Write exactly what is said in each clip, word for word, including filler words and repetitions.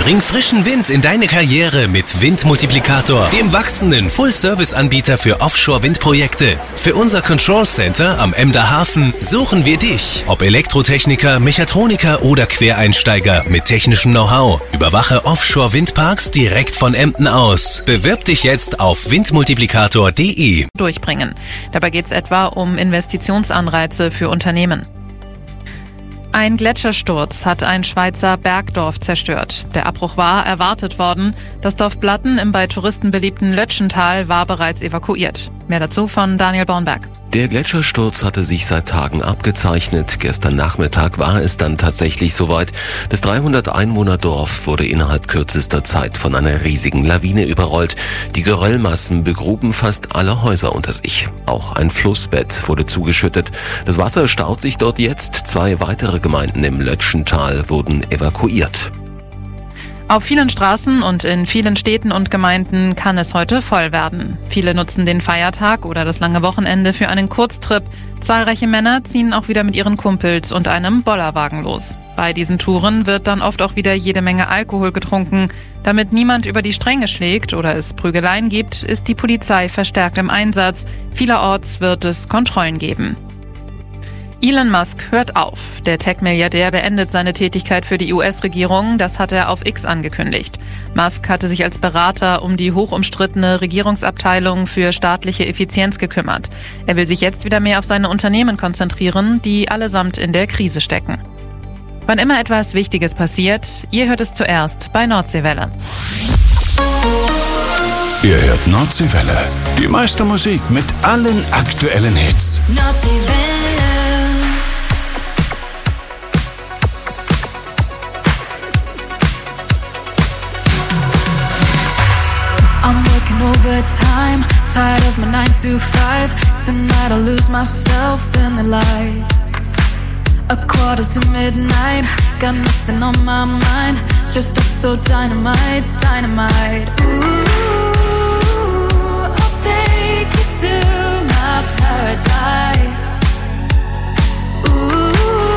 Bring frischen Wind in deine Karriere mit Windmultiplikator, dem wachsenden Full-Service-Anbieter für Offshore-Windprojekte. Für unser Control Center am Emder Hafen suchen wir dich. Ob Elektrotechniker, Mechatroniker oder Quereinsteiger mit technischem Know-how. Überwache Offshore-Windparks direkt von Emden aus. Bewirb dich jetzt auf windmultiplikator punkt de. Durchbringen. Dabei geht es etwa um Investitionsanreize für Unternehmen. Ein Gletschersturz hat ein Schweizer Bergdorf zerstört. Der Abbruch war erwartet worden. Das Dorf Blatten im bei Touristen beliebten Lötschental war bereits evakuiert. Mehr dazu von Daniel Bornberg. Der Gletschersturz hatte sich seit Tagen abgezeichnet. Gestern Nachmittag war es dann tatsächlich soweit. Das dreihundert Einwohner-Dorf wurde innerhalb kürzester Zeit von einer riesigen Lawine überrollt. Die Geröllmassen begruben fast alle Häuser unter sich. Auch ein Flussbett wurde zugeschüttet. Das Wasser staut sich dort jetzt. Zwei weitere Gemeinden im Lötschental wurden evakuiert. Auf vielen Straßen und in vielen Städten und Gemeinden kann es heute voll werden. Viele nutzen den Feiertag oder das lange Wochenende für einen Kurztrip. Zahlreiche Männer ziehen auch wieder mit ihren Kumpels und einem Bollerwagen los. Bei diesen Touren wird dann oft auch wieder jede Menge Alkohol getrunken. Damit niemand über die Stränge schlägt oder es Prügeleien gibt, ist die Polizei verstärkt im Einsatz. Vielerorts wird es Kontrollen geben. Elon Musk hört auf. Der Tech-Milliardär beendet seine Tätigkeit für die U S-Regierung, das hat er auf X angekündigt. Musk hatte sich als Berater um die hochumstrittene Regierungsabteilung für staatliche Effizienz gekümmert. Er will sich jetzt wieder mehr auf seine Unternehmen konzentrieren, die allesamt in der Krise stecken. Wann immer etwas Wichtiges passiert, ihr hört es zuerst bei Nordseewelle. Ihr hört Nordseewelle, die meiste Musik mit allen aktuellen Hits. Nordseewelle. I'm working overtime, tired of my nine to five. Tonight I'll lose myself in the lights. A quarter to midnight, got nothing on my mind. Dressed up so dynamite, dynamite. Ooh, I'll take you to my paradise. Ooh,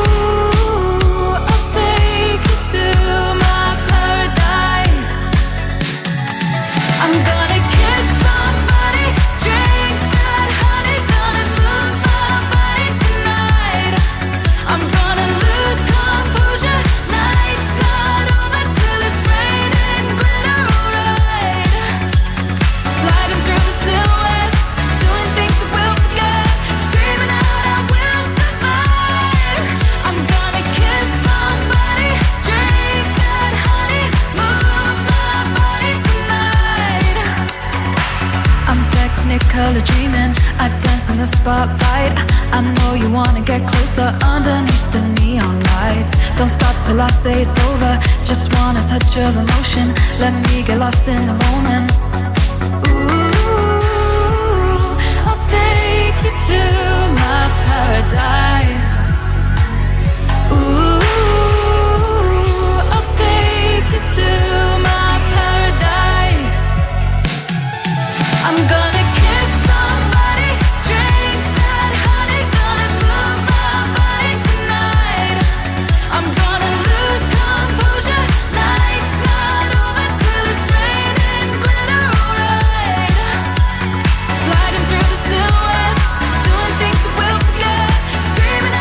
I'll take you to my paradise. I'm gonna kiss somebody, drink that honey, gonna move my body tonight. I'm gonna lose composure, night's not over till it's raining glitter, alright. Sliding through the silhouettes, doing things that we'll forget, screaming out I will survive. I'm gonna kiss somebody, drink that honey, move my body tonight. I'm technicolor dreaming, I dance in the spotlight. I know you wanna get closer underneath the neon lights. Don't stop till I say it's over, just want a touch of emotion. Let me get lost in the moment. Ooh, I'll take you to my paradise. Ooh, I'll take you to my paradise. I'm gonna kiss somebody, drink that honey, gonna move my body tonight. I'm gonna lose composure, night's not over till it's raining glitter, alright. Sliding through the silhouettes, doing things that we'll forget, screaming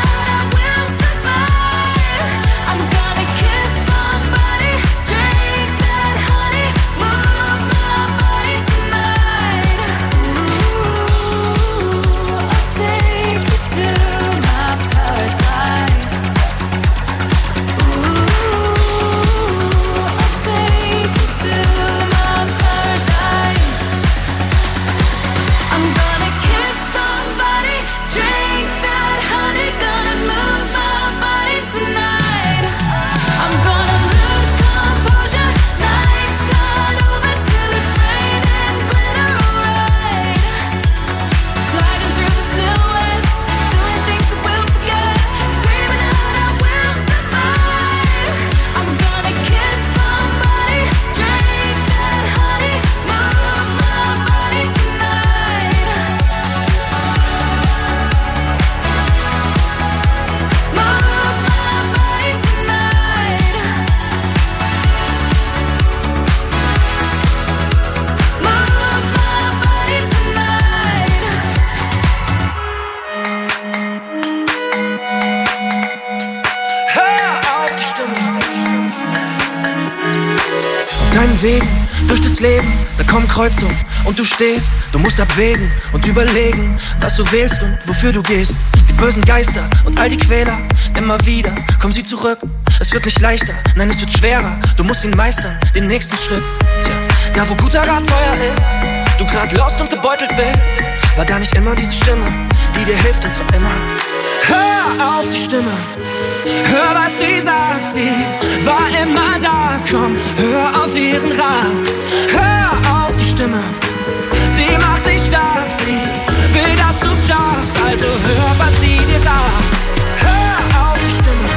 deinen Wegen durch das Leben, da kommen Kreuzungen und du stehst. Du musst abwägen und überlegen, was du wählst und wofür du gehst. Die bösen Geister und all die Quäler, immer wieder kommen sie zurück. Es wird nicht leichter, nein, es wird schwerer. Du musst ihn meistern, den nächsten Schritt. Tja, da wo guter Rat teuer ist, du grad lost und gebeutelt bist, war da nicht immer diese Stimme, die dir hilft und zwar immer. Hör auf die Stimme, hör was sie sagt, sie war immer da. Komm, hör auf ihren Rat, hör auf die Stimme, sie macht dich stark, sie will, dass du's schaffst. Also hör, was sie dir sagt, hör auf die Stimme.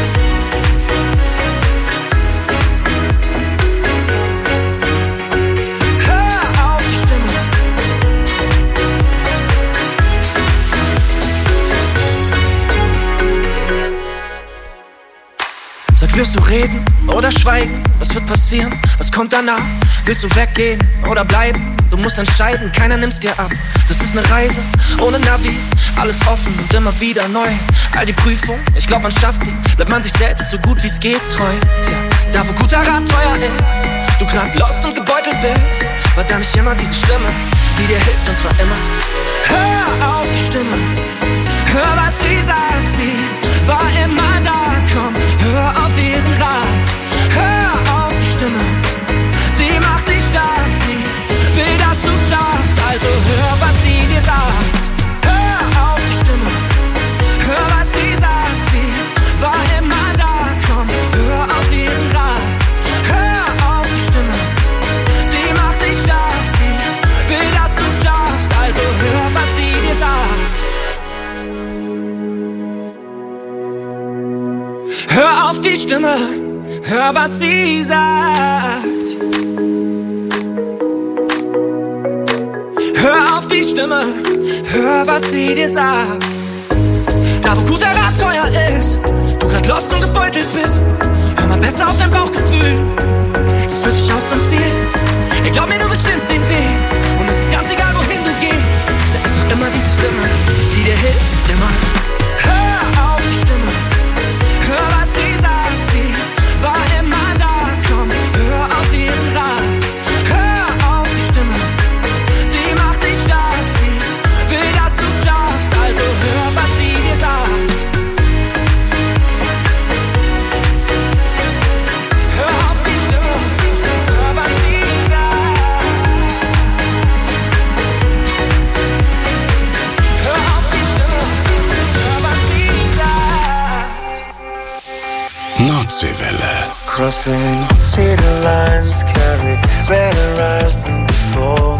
Hör auf die Stimme. Sag, wirst du reden oder schweigen? Was wird passieren? Was kommt danach? Willst du weggehen oder bleiben? Du musst entscheiden, keiner nimmt's dir ab. Das ist eine Reise ohne Navi, alles offen und immer wieder neu. All die Prüfungen, ich glaub man schafft die, bleibt man sich selbst so gut wie's geht treu. Tja, da wo guter Rat teuer ist, du grad lost und gebeutelt bist, war da nicht immer diese Stimme, die dir hilft und zwar immer. Hör auf die Stimme, hör was sie sagt, sie war immer da. Komm, hör auf ihren Rat, hör auf die Stimme, sie macht dich stark, sie will, dass du's schaffst. Also hör, was sie dir sagt, hör auf die Stimme, hör, was sie sagt, sie war immer da. Komm, hör auf ihren Rat, hör auf die Stimme, sie macht dich stark, sie will, dass du's schaffst. Also hör, was sie dir sagt. Hör auf die Stimme, hör, was sie sagt. Hör auf die Stimme, hör, was sie dir sagt. Da wo guter Rat teuer ist, du grad lost und gebeutelt bist, hör mal besser auf dein Bauchgefühl, das führt dich auch zum Ziel. Ey, glaub mir, du bestimmst den Weg und es ist ganz egal, wohin du gehst. Da ist doch immer diese Stimme, die dir hilft, immer. Hör auf die Stimme, hör, was sie sagt, sie war immer da. Komm, hör auf ihren Rat, hör auf die Stimme, sie macht dich stark, sie will, dass du's schaffst. Also hör, was sie dir sagt. Hör auf die Stimme, hör, was sie sagt. Hör auf die Stimme, hör, was sie sagt. Nordseewelle. Crossing city lines, carry better eyes than before.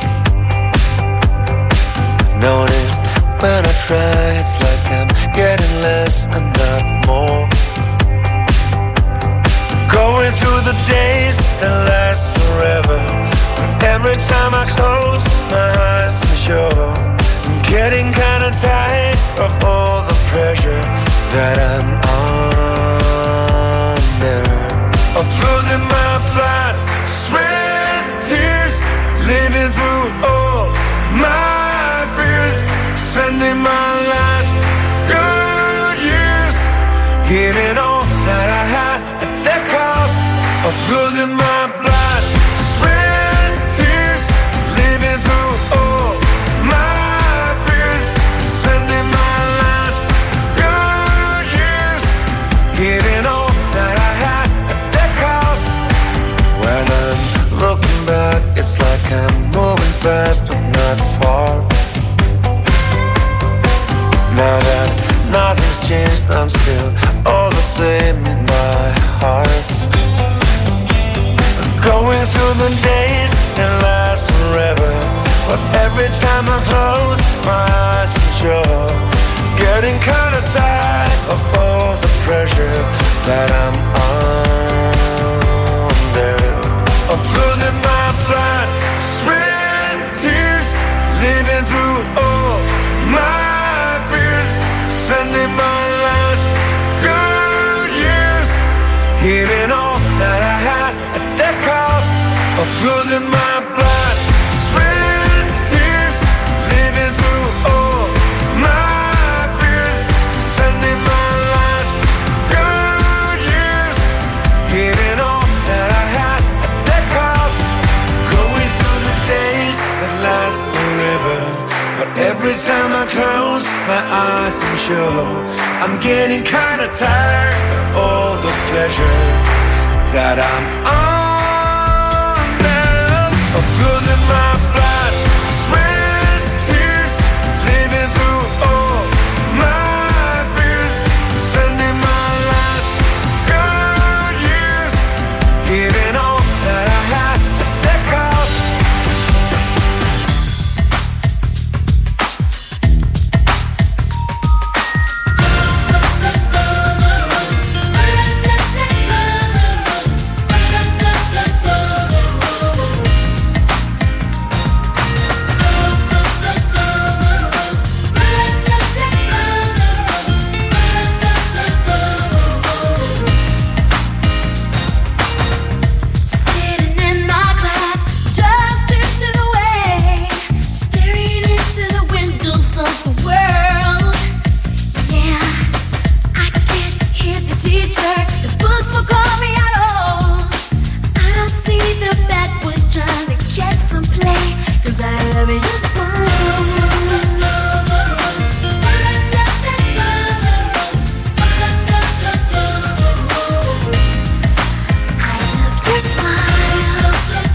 Noticed when I try, it's like I'm getting less and not more. Going through the days that last forever, but every time I close my eyes, I'm sure I'm getting kinda tired of all the pressure that I'm under. Of losing my blood, sweat, tears, living through all my fears, spending my last good years, giving all that I had at the cost of losing my blood, sweat, tears, living through all my fears, spending my last good years, giving all that I had at the cost. When I'm looking back, it's like I'm moving fast but not far. Now that nothing's changed, I'm still all the same in my heart. I'm going through the days that last forever, but every time I close my eyes, I'm sure getting kinda tired of all the pressure that I'm under. Of losing my blood, sweat, tears, living through all my fears, spending my last good years, giving all that I had at the cost of losing my blood, sweat, tears, living through all my fears, spending my last good years, Every time I close my eyes, I'm sure I'm getting kinda tired of all the pleasure that I'm on now. I'm losing my blood, sweat, tears, living through all my fears, spending my last good years, giving all that I had at their cost. Sitting in my class, just drifting away, staring into the windows of the world. Yeah, I can't hear the teacher. His books won't call me at all. I don't see the bad boys trying to get some play, 'cause I love your smile. I love your smile.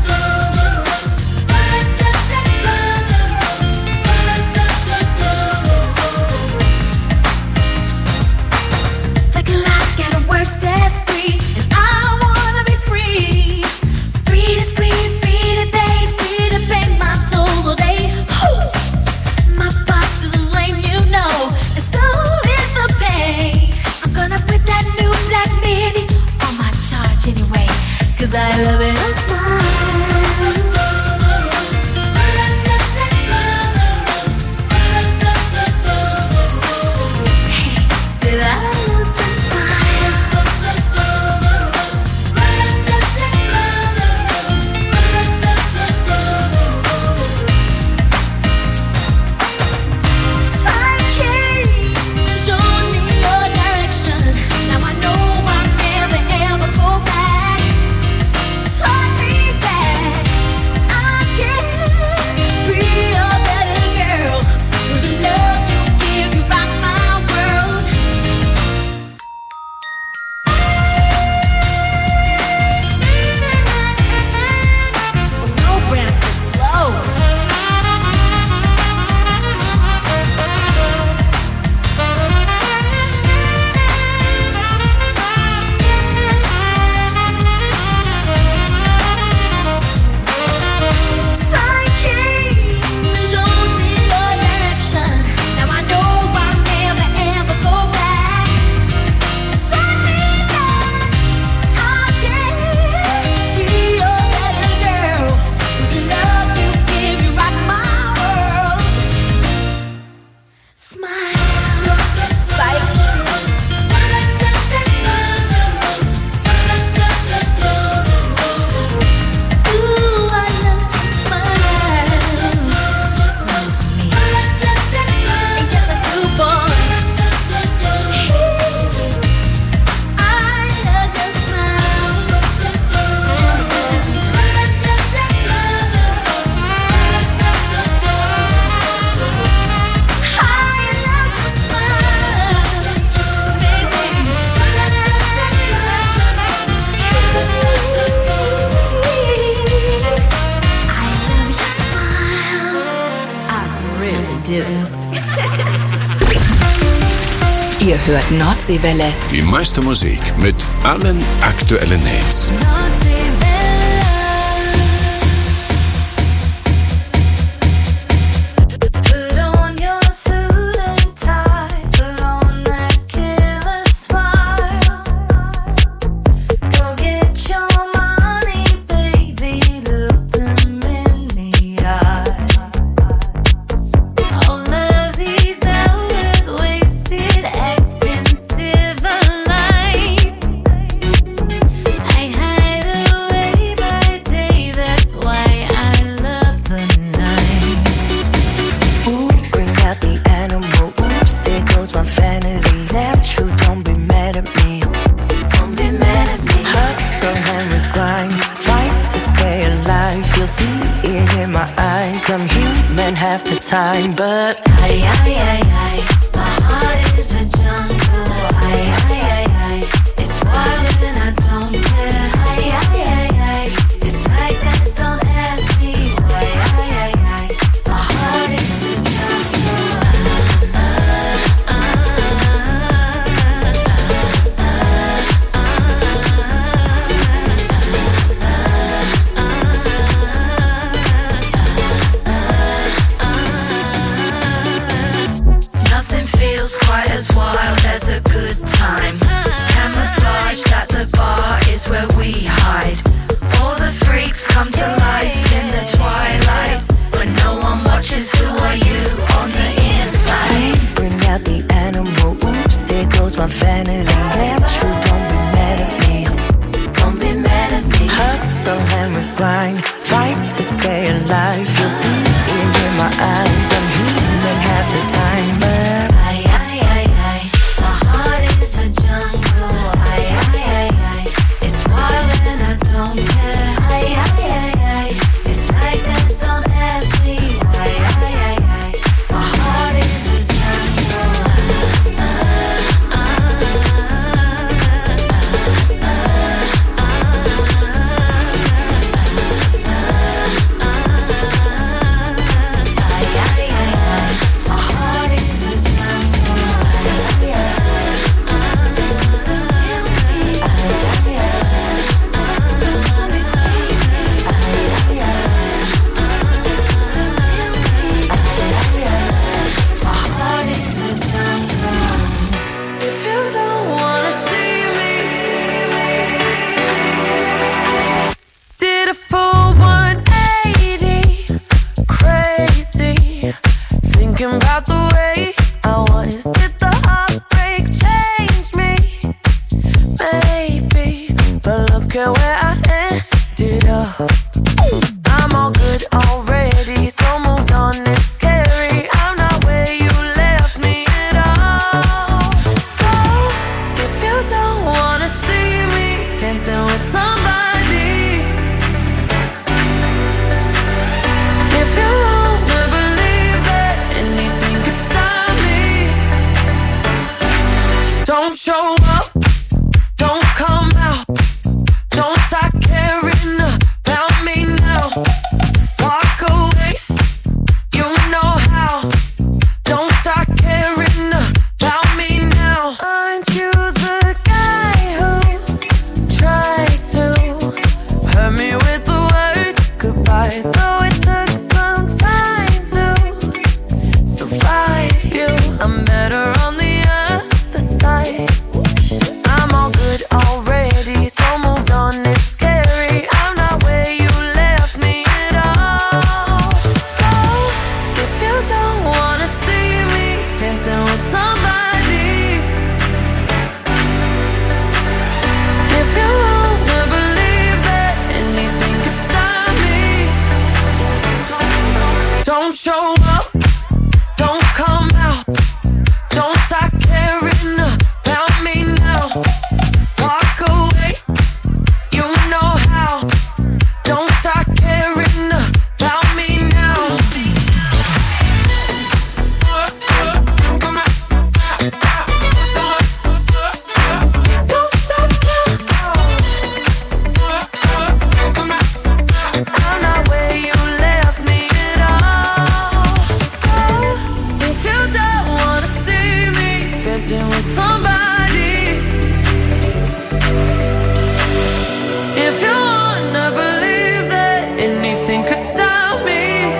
The clock at work says three, and I wanna be free. Free to scream, free to bathe, free to pay my tolls all day. Whew. My boss is lame, you know, and so is the pay. I'm gonna put that new black mini on my charge anyway, 'cause I love it, I smile. Hey, said I love your smile. Sidekick, show me your direction. Now I know I'll never ever go back. Taught me that I can be a better girl. With the love you give, you rock my world. No breath to blow. Sidekick, show me your direction. Now I know I'll never ever go back. Taught me that I can be a better girl. With the love you give, you rock my world. Smile, Sidekick. Ooh, I love your smile. Smile for me. Yes, I do, boy. I love your smile. I love your smile, baby. I love your smile. I really do. Ihr hört Nordseewelle. Die meiste Musik mit allen aktuellen Hits. Put on your suit and tie, put on that killer smile. Go get your money, baby, look them in the eye. All of these hours wasted acting civilized. I hide away by day, that's why I love the night. Ooh, bring out the animal. Oops, there goes my vanity. It's natural, don't be mad at me. Don't be mad at me. Hustle and we grind, fight to stay alive. You'll see it in my eyes. I'm human half the time, but Ay, ay, ay, ay, my heart is a jungle. Ay, ay, ay, ay, it's wild and I don't care. Ay, ay, ay, ay, it's like that, don't ask me why. Ay, ay, ay, my heart is a jungle. Ah, ah, ah, nothing feels quite as wild as a good time. Camouflaged at the bar is where we hide. All the freaks come to life in the twilight. When no one watches, who are you on the inside? bring out the animal. Oops, there goes my vanity. Snap true, don't be mad at me. Don't be mad at me. Hustle and we grind, fight to stay alive. You'll see it in my eyes. I'm human half the time, but Ay, ay, ay, ay, my heart is a jungle. Ay, ay, ay, ay, it's wild and I don't care. Ay, ay, ay, ay, it's like that, don't ask me why. Ay, ay, ay, my heart is a jungle. Ah, ah, ay, ay, ay, my heart is a jungle. Ay, ay, my heart is a jungle. If you don't wanna see me, did a full one eighty, crazy, thinking about the way I was. Did the heartbreak change me? Maybe, but look at where I ended up. I'm all good already, so moved on, it's scary. I'm not where you left me at all. So, if you don't wanna see me dancing with somebody, if you wanna believe that anything could stop me, don't show up, don't come out, don't start caring about me now. Walk away, you know how. Don't start caring about me now. Aren't you the guy who tried to hurt me with the word goodbye? Though it took some time to survive you, I'm better on the other side. I'm all good already, so moved on, it's scary. I'm not where you left me at all. So, if you don't wanna see me dancing with somebody, if you wanna believe that anything could stop me, don't show up, don't come out, don't start caring about me now. Walk away, you know how. Don't start caring about me now. Don't start I'm not where you left me at all. So, if you don't wanna see me dancing with somebody, if you wanna believe that anything could stop me,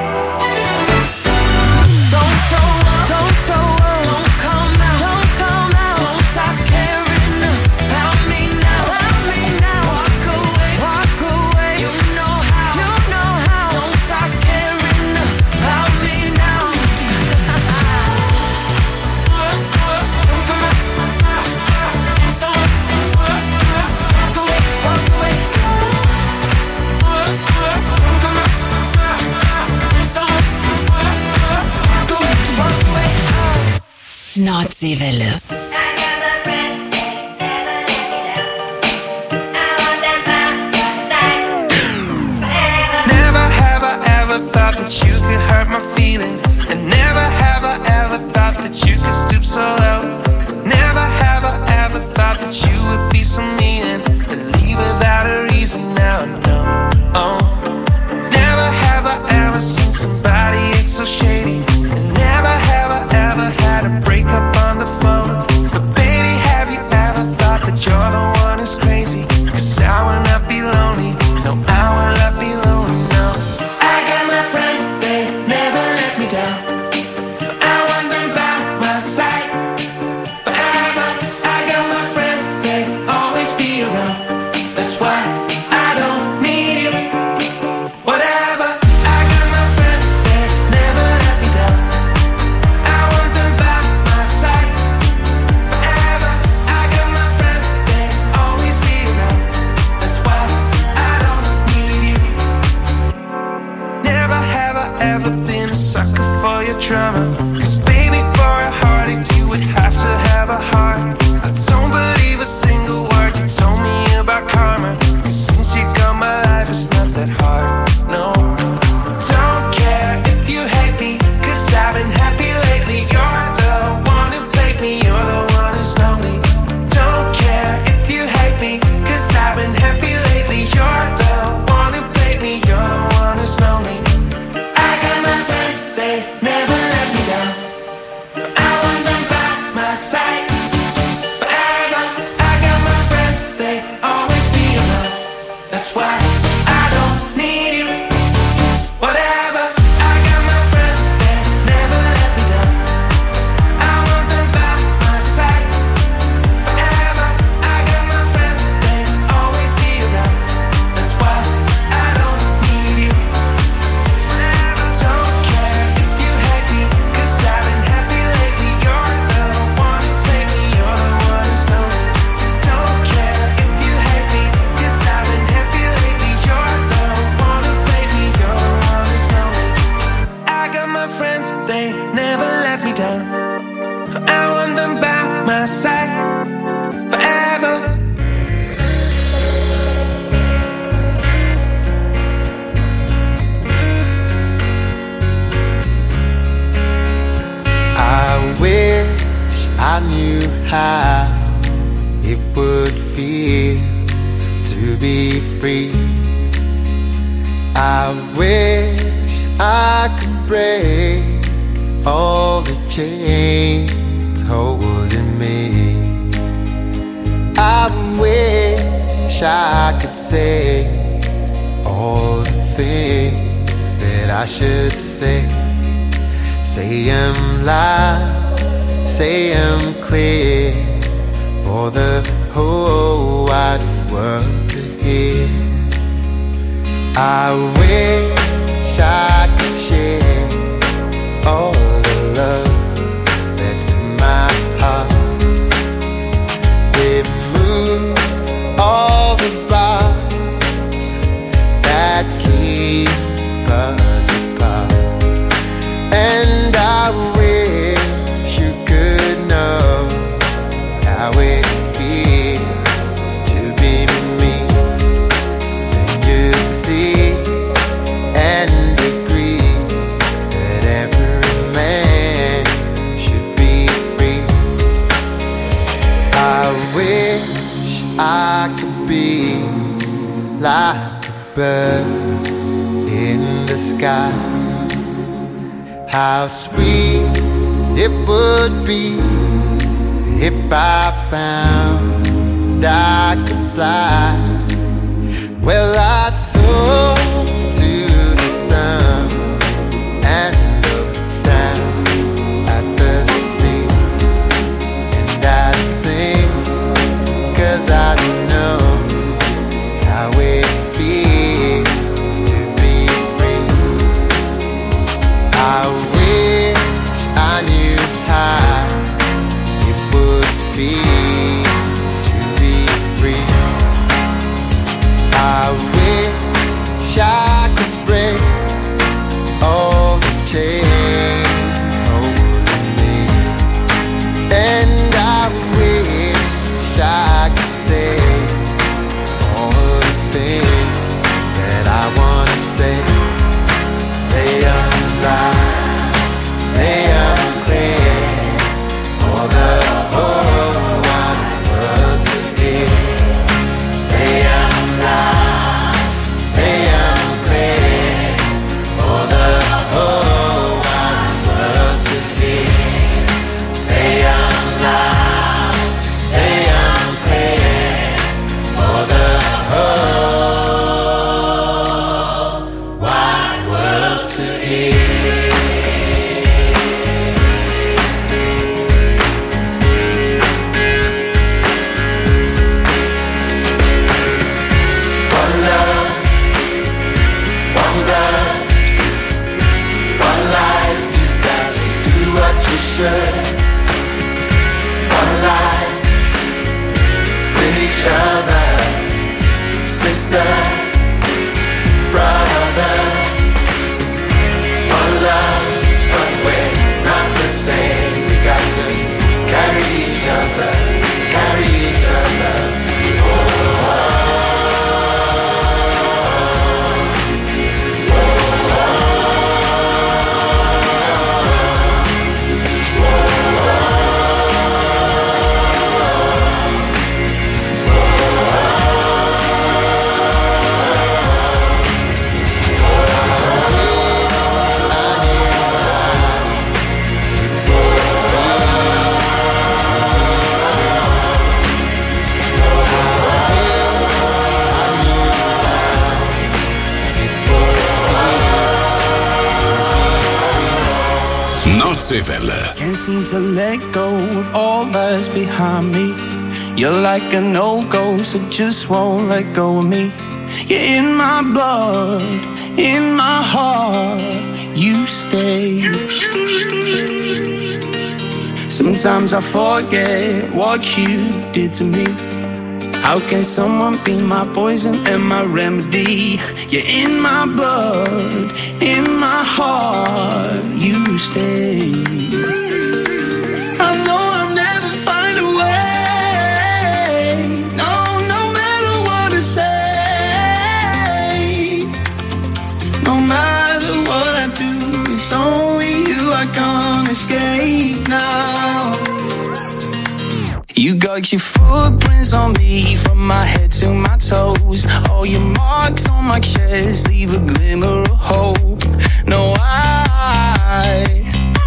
don't show up, don't show up, don't come out, don't come out, don't stop caring about me now, about me now. Walk away, walk away, you know how, you know how. Don't stop caring about me now. Nordseewelle. Never have I ever thought drama. 'Cause baby, for a heartache, you would have to have a heart. I don't believe a single word you told me about karma. 'Cause since you got my life, it's not that hard, no. Don't care if you hate me, 'cause I've been happy lately. You're the one who played me, you're the one who's lonely. Don't care if you hate me, 'cause I've been happy lately. You're the one who played me, you're the one who's lonely. I got my friends, they never let me down. I want them by my side forever. I got my friends, they always be around. That's why I don't need you. Whatever. I got my friends, they never let me down. I want them by my side forever. I got my friends, they always be around. That's why I don't need you. Don't care if you hate me, 'cause I've been happy lately. You're the one who played me, you're the one who's lonely. Don't care if you hate me, 'cause I've been happy lately. You're the one who played me, you're the one who's lonely. I got my friends, they never let me down. I want them by my side forever. I wish I knew how it would feel to be free. I wish I could break all the chains holding me. I wish I could say all the things that I should say. Say 'em loud, say 'em clear, for the whole wide world to hear. I wish I could share all the love that's in my heart. Remove all the bars that keep us apart. And I wish you could know how it feels to be me. Then you'd see and agree that every man should be free. I wish I could be like a bird in the sky. How sweet it would be if I found I could fly. Well, I'd soar to the sun and look down at the sea, and I'd sing, 'cause I know how it feels to be free. I wish I knew how it would feel to be free. I wish I could break all the chains holding me. And I wish I could say all the things that I wanna say. Say 'em loud, say 'em clear, for the whole wide world to hear. Say 'em loud, say 'em clear, for the whole wide world to hear. Say 'em loud, say 'em clear, for the whole wide world to hear. One love, one blood, one life. You got to do what you should. One life with each other, sisters, brothers. One love, one way. Nordseewelle. Can't seem to let go of all that's behind me. You're like a no-go, so just won't let go of me. You're in my blood, in my heart, you stay. Sometimes I forget what you did to me. How can someone be my poison and my remedy? You're in my blood, in my heart, you stay. I know I'll never find a way. No, no matter what I say. No matter what I do, it's only you I can't escape now. You got your footprints on me from my head to my toes. All your marks on my chest leave a glimmer of hope. No, I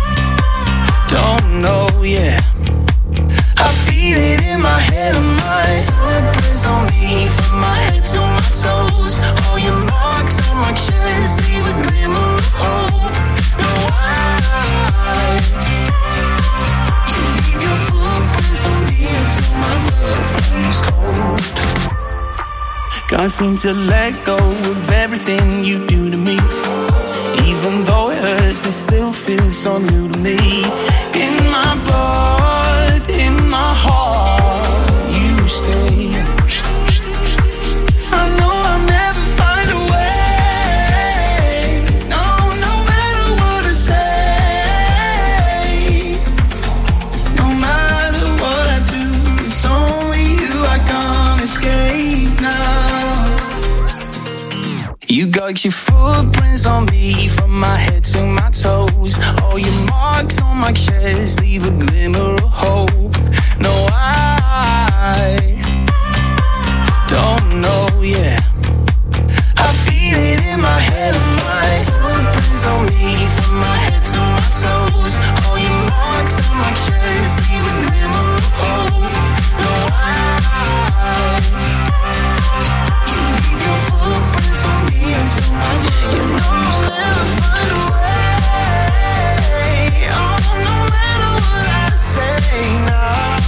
don't know, yeah. I feel it in my head and my footprints on me from my head to my toes. All your marks on my chest leave a glimmer of hope. No, I you leave your footprints on me until my blood runs cold. Can't seem to let go of everything you do to me. Even though it hurts, it still feels so new to me. In my blood, in my heart, you stay. I know I'll never find a way. No, no matter what I say. No matter what I do, it's only you I can't escape now. You got your footprints on me from my head to my toes. All your marks on my chest leave a glimmer of hope. No, I don't know, yeah. I feel it in my head and my footprints on me from my head to my toes. All your marks on my chest leave a glimmer of hope. No, I you leave your footprints on me until my blood runs cold. Never find a way. Oh, no matter what I say now.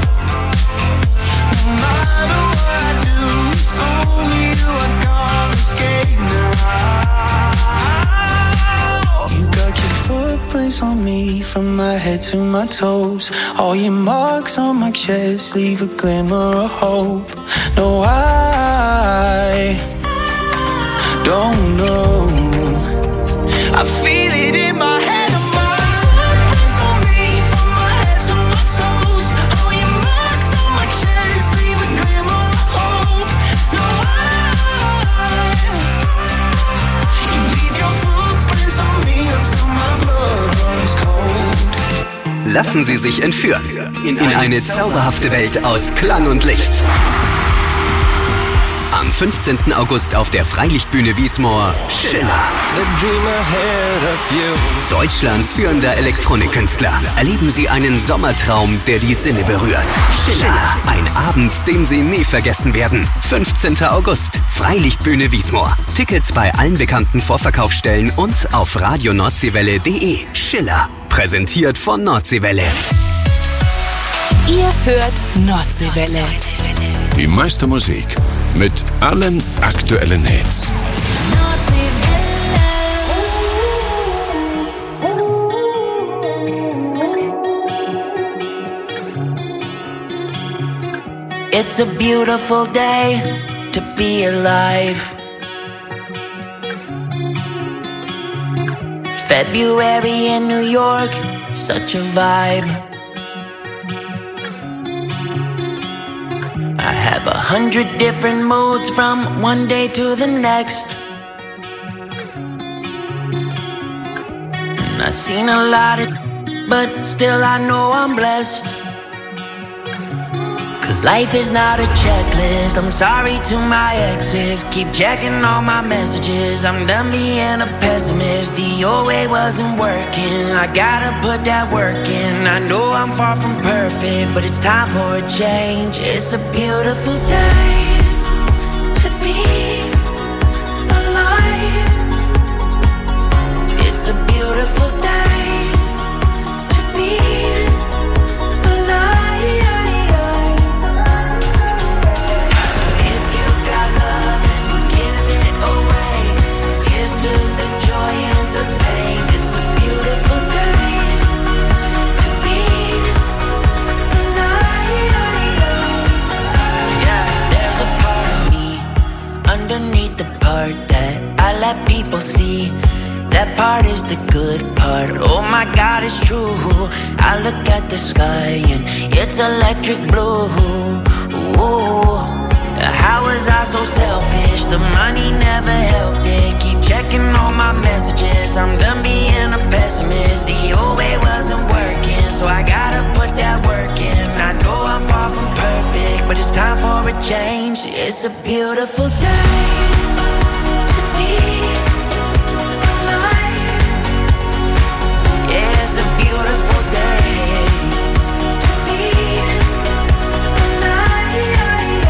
No matter what I do, it's only you I can't escape now. You got your footprints on me from my head to my toes. All your marks on my chest leave a glimmer of hope. No, I don't know. I feel it in my head and my footprints on me from my head to my toes. All your marks on my chest leave a glimmer of hope. No, I you leave your footprints on me until my blood runs cold. Lassen Sie sich entführen in eine zauberhafte Welt aus Klang und Licht. Am fünfzehnten August auf der Freilichtbühne Wiesmoor Schiller. Deutschlands führender Elektronikkünstler. Erleben Sie einen Sommertraum, der die Sinne berührt. Schiller. Ein Abend, den Sie nie vergessen werden. fünfzehnten August. Freilichtbühne Wiesmoor. Tickets bei allen bekannten Vorverkaufsstellen und auf radio nordseewelle punkt de. Schiller. Präsentiert von Nordseewelle. Ihr hört Nordseewelle. Die meiste Musik mit allen aktuellen Hits. It's a beautiful day to be alive. February in New York, such a vibe. I have a hundred different moods from one day to the next. And I've seen a lot of, but still I know I'm blessed. Cause life is not a checklist. I'm sorry to my exes. Keep checking all my messages. I'm done being a pessimist. The old way wasn't working. I gotta put that work in. I know I'm far from perfect, but it's time for a change. It's a beautiful day to be alive. It's a beautiful day the part that I let people see. That part is the good part. Oh my God, it's true. I look at the sky and it's electric blue. Ooh, how was I so selfish? The money never helped it. Keep checking all my messages. I'm done being a pessimist. The old way wasn't working, so I gotta put that work in. I know I'm far from perfect, but it's time for a change. It's a beautiful day to be alive. Yeah, it's a beautiful day to be alive.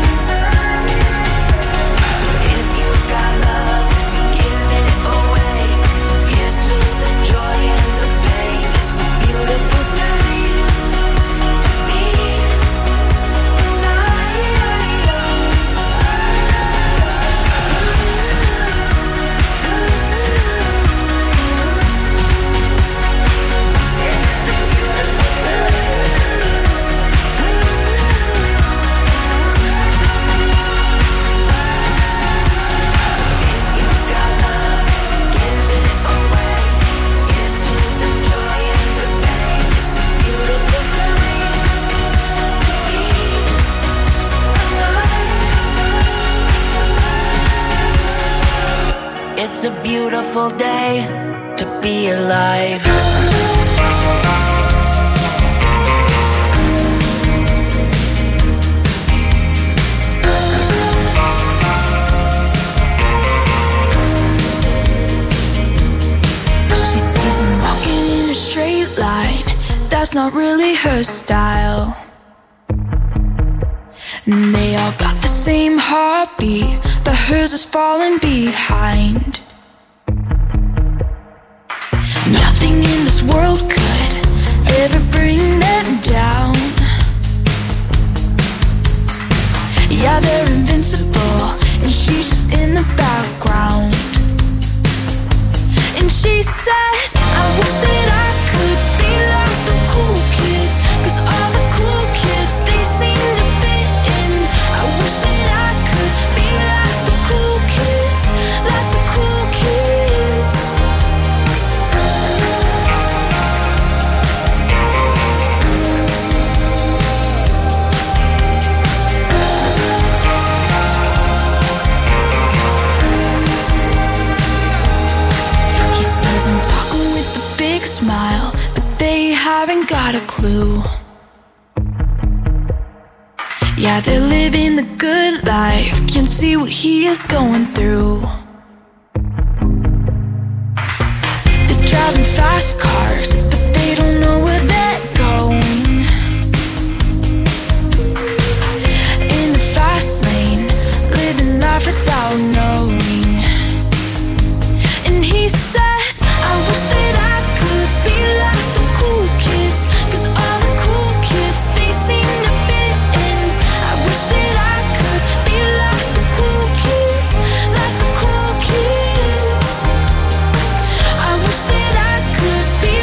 So if you got love, then give it away. Here's to the joy and the pain. It's a beautiful day to be It's a beautiful day to be alive. She sees him walking in a straight line. That's not really her style. And they all got the same heartbeat, but hers is falling behind. Nothing in this world could ever bring them down. Yeah, they're invincible, and she's just in the background. And she says, I wish that I could be like the cool kids, 'cause all the cool kids, they seem to fit in. I wish that I could be like the cool kids, like the cool kids. He says I'm talking with a big smile, but they haven't got a clue. Yeah, they're living the good life, can't see what he is going through. They're driving fast cars, but they don't know where they're going. In the fast lane, living life without knowing. And he says, I wish that I could be like the cool kids, 'cause all the cool kids, they seem to fit in. I wish that I could be like the cool kids, like the cool kids. I wish that I could be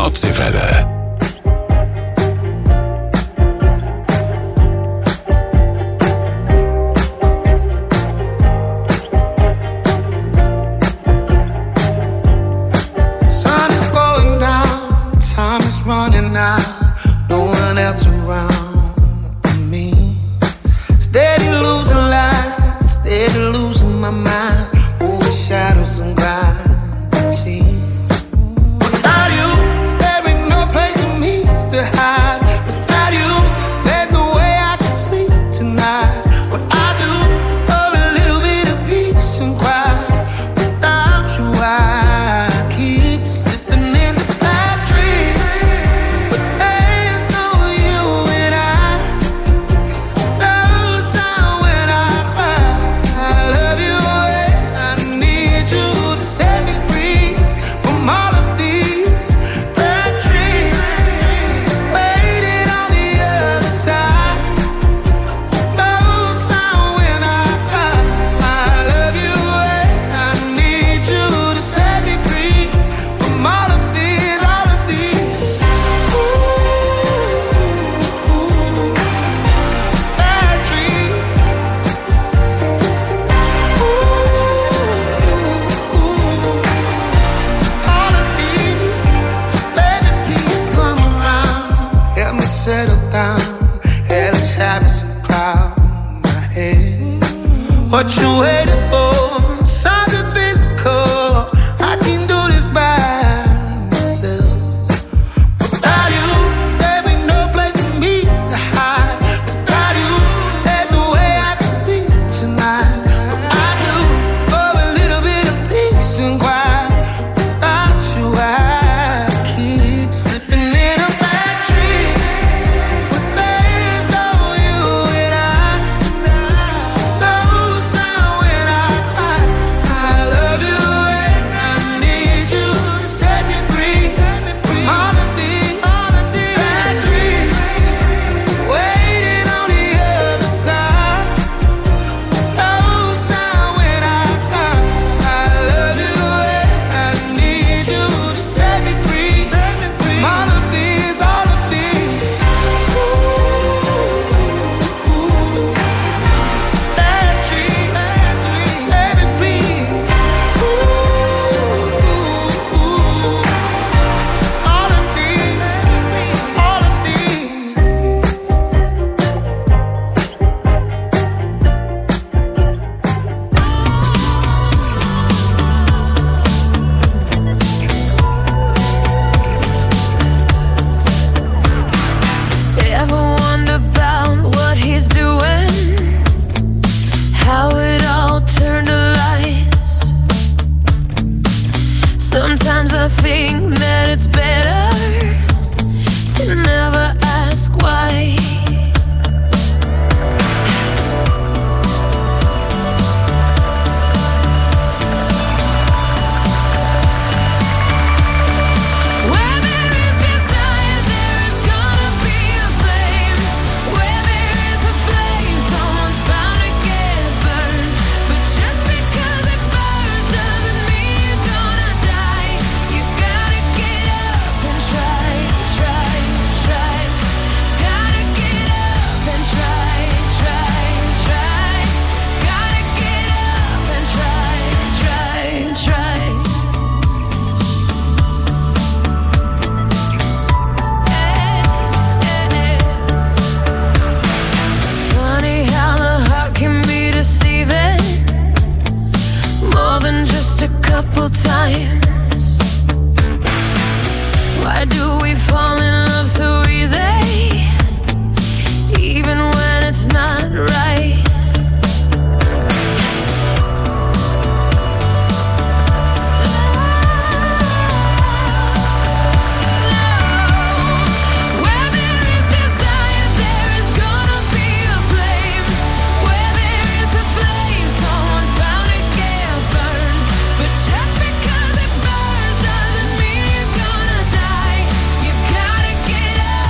Nordseewelle. Sun is going down, time is running out, no one else around me. Steady losing light, steady losing my mind, over shadows and gravity. Without you, there ain't no place for me to hide. Without you, there's no way I can sleep tonight. What I do for a little bit of peace and quiet. Without you, I keep slipping into bad dreams. But there's no you and I. No sound when I cry. I love you and I need you to set me free from all of these bad dreams. Waiting on the other side. No sound when I cry. I love you and I need you to set me free from all of these, all of these. Ooh, bad dreams. All of these, baby, please come around. Help me settle down. Hell is having some cloud in my head. What you waiting for? Something physical. I can do this by myself. Without you, there ain't no place for me to hide. Without you, there's no way I can sleep tonight. What I do for a little bit of peace and quiet. Without you, I keep slipping into bad dreams. But there's no you and I. No sound when I cry. I love you and I need you to set me free from all of these, all of these bad dreams. Waiting on the other side. No sound when I cry. I love you and I need you to set me free from all of these, all of these. Ooh, bad dreams, bad dreams, baby, please. Ooh, all of these, all of these. Ever wonder about what he's doing? How it all turned to lies. Sometimes I think that it's better to never ask why. Where there is desire, there is gonna be a flame. Where there is a flame, someone's bound to get burned. But just because it burns doesn't mean you're gonna die. You gotta get up and try, try, try. Gotta get up and try, try, try. Gotta get up and try, try, try. Funny how the heart can be deceiving, more than just a couple times. Why do we fall in love so easy, even when it's not right? Where there is desire, there is gonna be a flame. Where there is a flame, someone's bound to get burned. But just because it burns doesn't mean you're gonna die. You gotta get up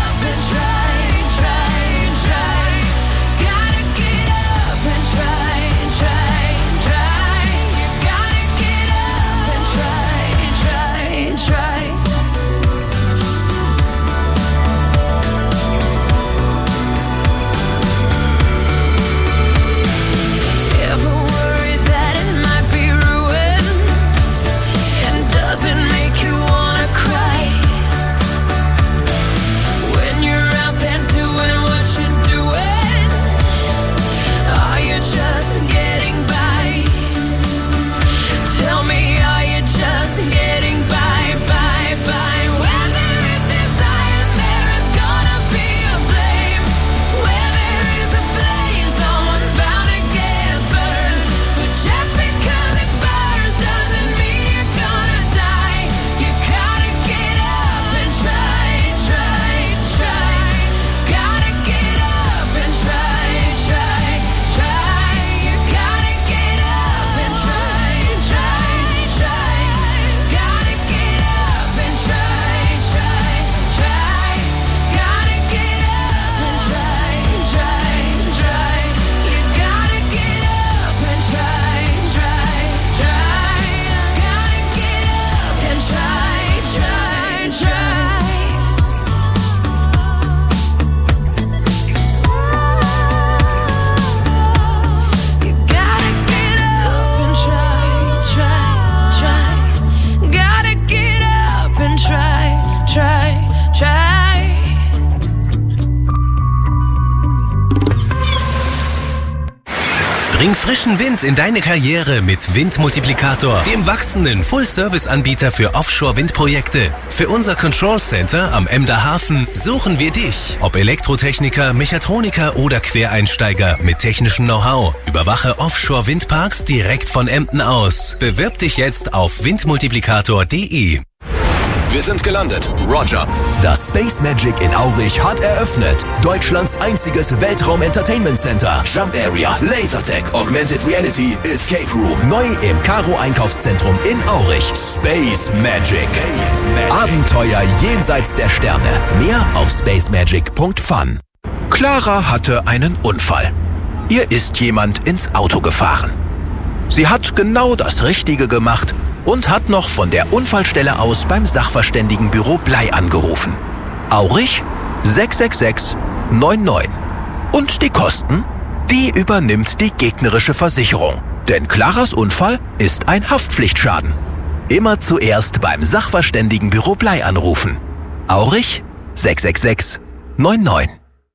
Bring frischen Wind in deine Karriere mit Windmultiplikator, dem wachsenden Full-Service-Anbieter für Offshore-Windprojekte. Für unser Control Center am Emder Hafen suchen wir dich. Ob Elektrotechniker, Mechatroniker oder Quereinsteiger mit technischem Know-how. Überwache Offshore-Windparks direkt von Emden aus. Bewirb dich jetzt auf windmultiplikator punkt de. Wir sind gelandet. Roger. Das Space Magic in Aurich hat eröffnet. Deutschlands einziges Weltraum-Entertainment Center. Jump Area, Lasertag, Augmented Reality, Escape Room. Neu im Karo Einkaufszentrum in Aurich. Space Magic. Space Magic. Abenteuer jenseits der Sterne. Mehr auf spacemagic punkt fun. Clara hatte einen Unfall. Ihr ist jemand ins Auto gefahren. Sie hat genau das Richtige gemacht und hat noch von der Unfallstelle aus beim Sachverständigenbüro Blei angerufen. Aurich sechs sechs sechs neun neun. Und die Kosten? Die übernimmt die gegnerische Versicherung. Denn Claras Unfall ist ein Haftpflichtschaden. Immer zuerst beim Sachverständigenbüro Blei anrufen. Aurich sechs sechs sechs neun neun.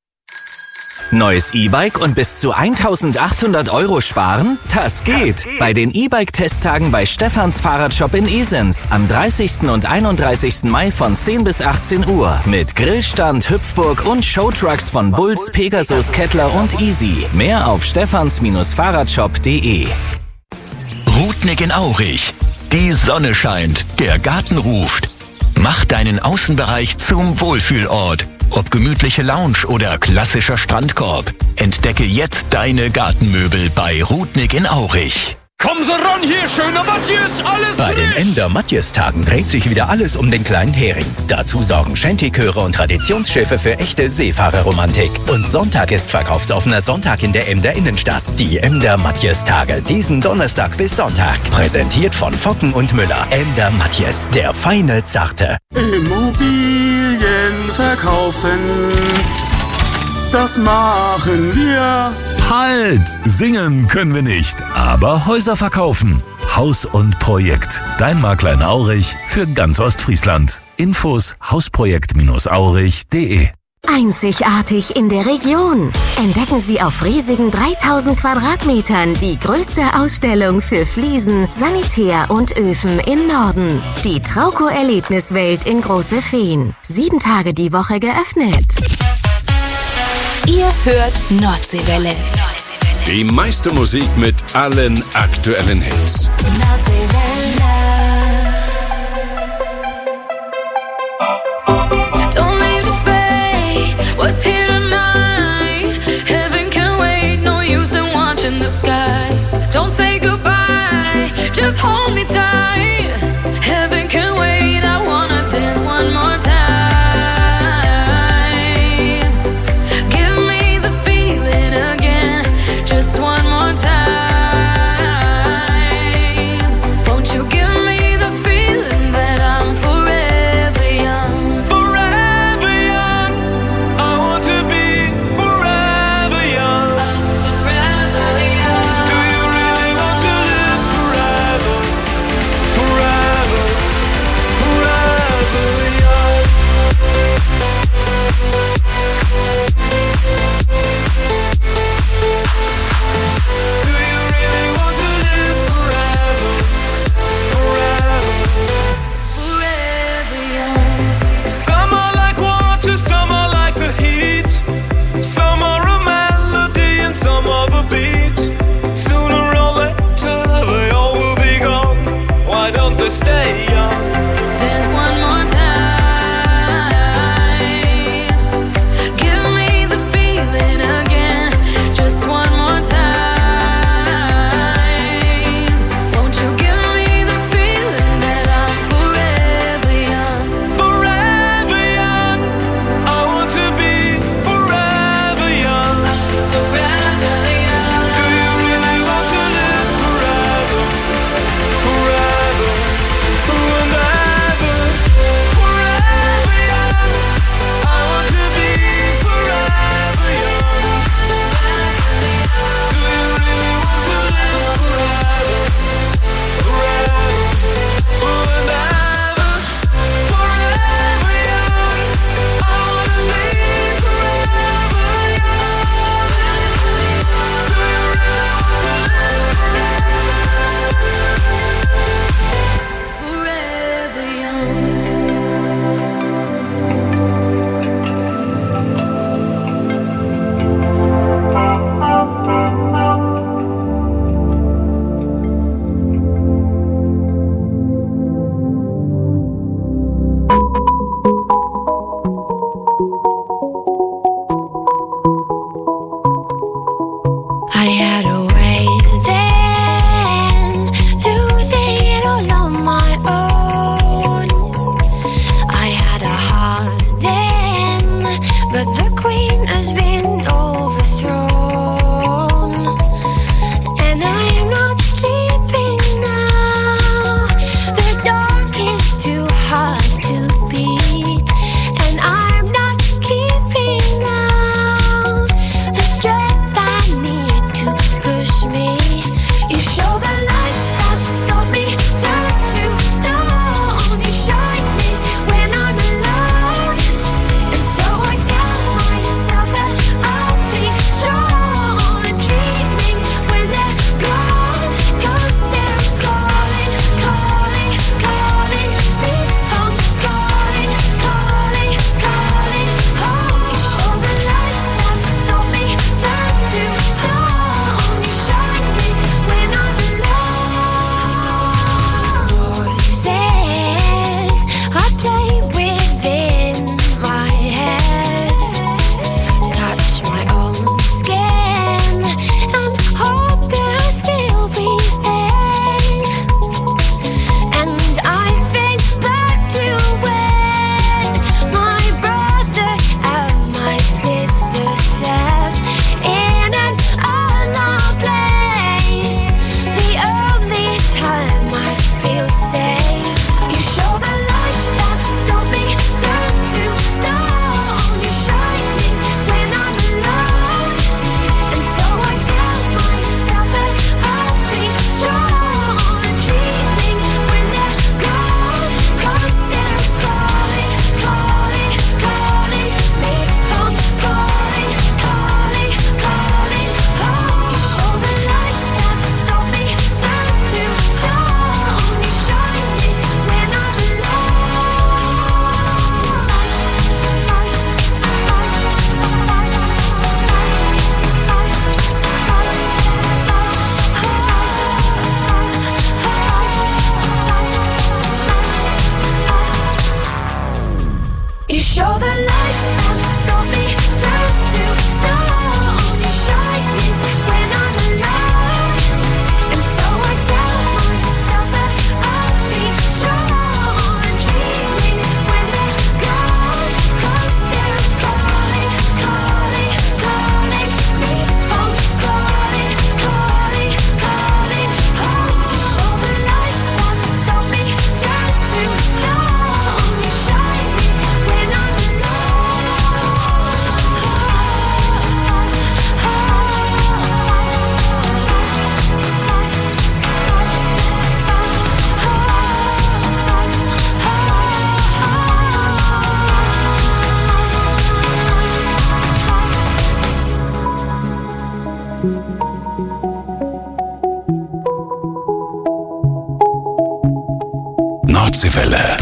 Neues E-Bike und bis zu eintausendachthundert Euro sparen? Das geht! Bei den E-Bike-Testtagen bei Stefans Fahrradshop in Esens am dreißigsten und einunddreißigsten Mai von zehn bis achtzehn Uhr mit Grillstand, Hüpfburg und Showtrucks von Bulls, Pegasus, Kettler und Easy. Mehr auf stefans Fahrradshop punkt de. Rudnick in Aurich. Die Sonne scheint, der Garten ruft. Mach deinen Außenbereich zum Wohlfühlort. Ob gemütliche Lounge oder klassischer Strandkorb. Entdecke jetzt deine Gartenmöbel bei Rudnick in Aurich. Kommen Sie ran hier, schöner Matthias, alles Bei den Emder Matthias-Tagen dreht sich wieder alles um den kleinen Hering. Dazu sorgen Shanty-Chöre und Traditionsschiffe für echte Seefahrerromantik. Und Sonntag ist verkaufsoffener Sonntag in der Emder Innenstadt. Die Emder Matthias-Tage, diesen Donnerstag bis Sonntag. Präsentiert von Focken und Müller. Emder Matthias, der feine Zarte. Immobilien verkaufen, das machen wir. Halt! Singen können wir nicht, aber Häuser verkaufen. Haus und Projekt. Dein Makler in Aurich für ganz Ostfriesland. Infos hausprojekt aurich punkt de. Einzigartig in der Region. Entdecken Sie auf riesigen dreitausend Quadratmetern die größte Ausstellung für Fliesen, Sanitär und Öfen im Norden. Die Trauco-Erlebniswelt in Große Feen. Sieben Tage die Woche geöffnet. Ihr hört Nordseewelle. Die meiste Musik mit allen aktuellen Hits. Don't leave the fate, what's here tonight? Heaven can wait, no use in watching the sky. Don't say goodbye, just hold me tight. Heaven can wait, I wanna dance one more time. Give me the feeling again, just one more time. Won't you give me the feeling that I'm forever young? Forever young. I want to be forever young. Forever young. Do you really want to live forever? Forever, forever young. Do you really want to live forever? Forever, Forever young. some are like water, some are like the heat. Some are a melody and some are the beat. Sooner or later they all will be gone. Why don't they stay young? Dance one more time. Give me the feeling again, just one more time. Won't you give me the feeling that I'm forever young? Forever young. I want to be forever young. Forever young. Do you really want to live forever? Forever. And I Nordseewelle.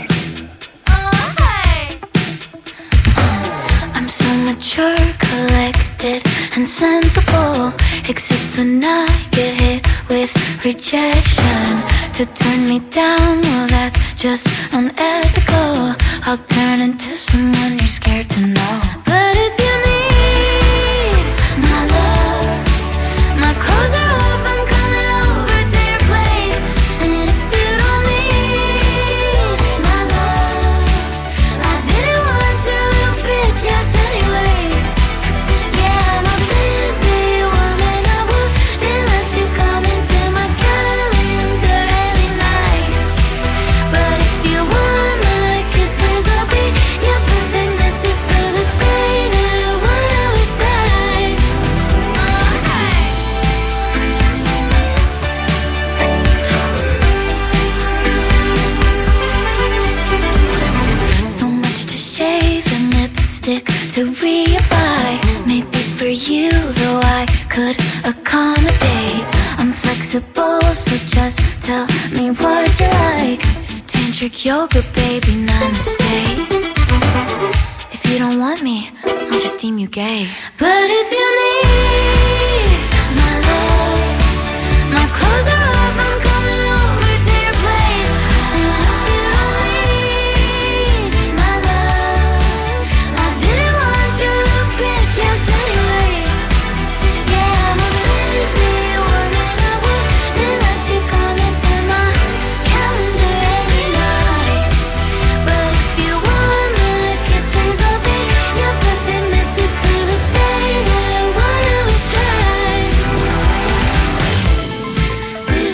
I'm so mature, collected and sensible. Except when I get hit with rejection. To turn me down, well that's just unethical. I'll turn into someone you're scared to know. But if you need my love, my clothes are off, I'm coming over to your place. And if you don't need my love, I didn't want your little bitch, yes anyway. Yeah, I'm a busy woman, I wouldn't let you come into my calendar any night. But if you want my kisses, I'll be your perfect missus till the day that one of us dies. So much to shave and lipstick to reapply. Maybe for you, though I could accommodate. I'm flexible, so just tell me what you like. Tantric yoga, baby, namaste. If you don't want me, I'll just deem you gay. But if you need my love, my clothes are off, I'm coming over to your place. And if you don't need my love, I didn't want your little bitch, yes anyway. Yeah, I'm a busy woman, I wouldn't let you come into my calendar any night. But if you want my kisses, I'll be your perfect missus till the day that one of us dies. This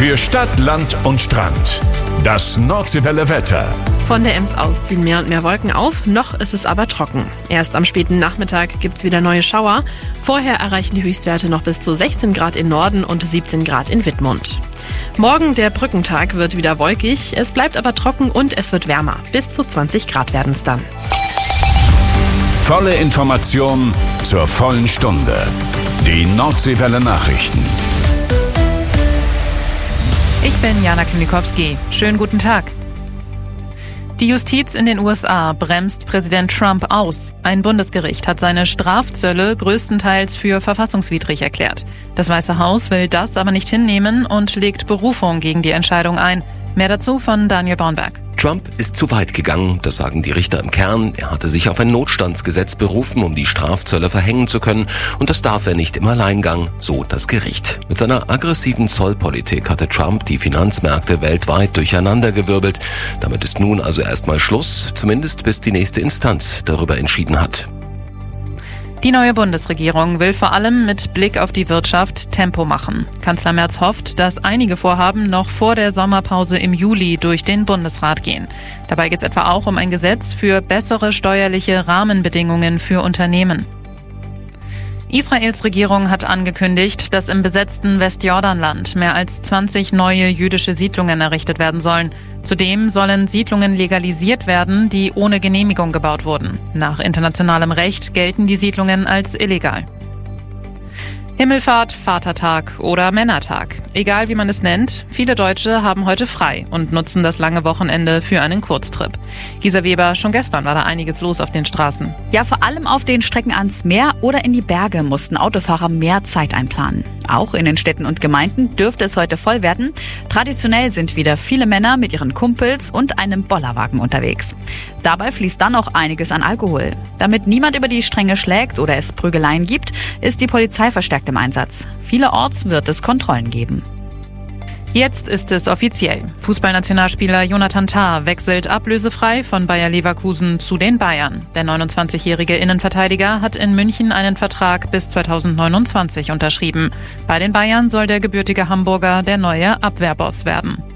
Für Stadt, Land und Strand. Das Nordseewelle Wetter. Von der Ems aus ziehen mehr und mehr Wolken auf, noch ist es aber trocken. Erst am späten Nachmittag gibt's wieder neue Schauer. Vorher erreichen die Höchstwerte noch bis zu sechzehn Grad in Norden und siebzehn Grad in Wittmund. Morgen, der Brückentag, wird wieder wolkig, es bleibt aber trocken und es wird wärmer. Bis zu zwanzig Grad werden es dann. Volle Information zur vollen Stunde. Die Nordseewelle Nachrichten. Ich bin Jana Klimikowski. Schönen guten Tag. Die Justiz in den U S A bremst Präsident Trump aus. Ein Bundesgericht hat seine Strafzölle größtenteils für verfassungswidrig erklärt. Das Weiße Haus will das aber nicht hinnehmen und legt Berufung gegen die Entscheidung ein. Mehr dazu von Daniel Braunberg. Trump ist zu weit gegangen, das sagen die Richter im Kern. Er hatte sich auf ein Notstandsgesetz berufen, um die Strafzölle verhängen zu können. Und das darf er nicht im Alleingang, so das Gericht. Mit seiner aggressiven Zollpolitik hatte Trump die Finanzmärkte weltweit durcheinandergewirbelt. Damit ist nun also erstmal Schluss, zumindest bis die nächste Instanz darüber entschieden hat. Die neue Bundesregierung will vor allem mit Blick auf die Wirtschaft Tempo machen. Kanzler Merz hofft, dass einige Vorhaben noch vor der Sommerpause im Juli durch den Bundesrat gehen. Dabei geht es etwa auch um ein Gesetz für bessere steuerliche Rahmenbedingungen für Unternehmen. Israels Regierung hat angekündigt, dass im besetzten Westjordanland mehr als zwanzig neue jüdische Siedlungen errichtet werden sollen. Zudem sollen Siedlungen legalisiert werden, die ohne Genehmigung gebaut wurden. Nach internationalem Recht gelten die Siedlungen als illegal. Himmelfahrt, Vatertag oder Männertag. Egal wie man es nennt, viele Deutsche haben heute frei und nutzen das lange Wochenende für einen Kurztrip. Gisa Weber, schon gestern war da einiges los auf den Straßen. Ja, vor allem auf den Strecken ans Meer oder in die Berge mussten Autofahrer mehr Zeit einplanen. Auch in den Städten und Gemeinden dürfte es heute voll werden. Traditionell sind wieder viele Männer mit ihren Kumpels und einem Bollerwagen unterwegs. Dabei fließt dann auch einiges an Alkohol. Damit niemand über die Stränge schlägt oder es Prügeleien gibt, ist die Polizei verstärkt im Einsatz. Vielerorts wird es Kontrollen geben. Jetzt ist es offiziell. Fußballnationalspieler Jonathan Tah wechselt ablösefrei von Bayer Leverkusen zu den Bayern. Der neunundzwanzigjährige Innenverteidiger hat in München einen Vertrag bis zweitausendneunundzwanzig unterschrieben. Bei den Bayern soll der gebürtige Hamburger der neue Abwehrboss werden.